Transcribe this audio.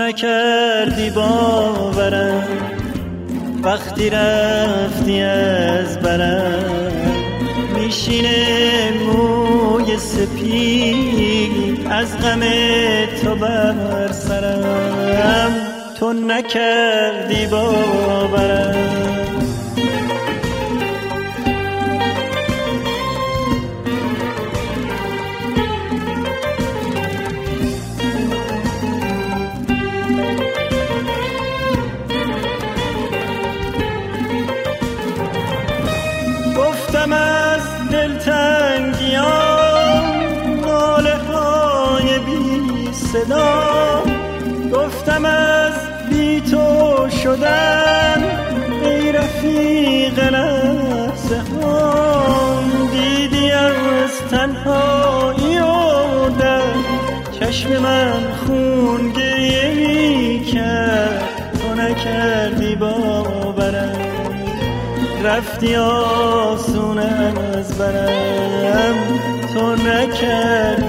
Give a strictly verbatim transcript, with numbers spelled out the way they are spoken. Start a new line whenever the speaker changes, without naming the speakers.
نکردی باورم وقتی رفتی از برم، میشینه موی سپید از غم تو بر سرم، تو نکردی باورم. گفتم از دلتنگیان ناله های بی صدا، گفتم از بی تو شدن ای رفیق لحظه ها، دیدی از تنهایی و در چشم من خون گریه می کرد، تو نکردی باورم، رفتی آسون از برم، تو نکردی